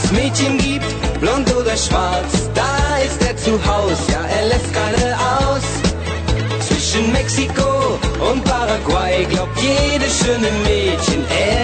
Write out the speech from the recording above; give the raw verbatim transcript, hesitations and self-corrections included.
es Mädchen gibt, blond oder schwarz, da ist er zu Haus, ja, er lässt keine aus. Zwischen Mexiko und Paraguay glaubt jedes schöne Mädchen, er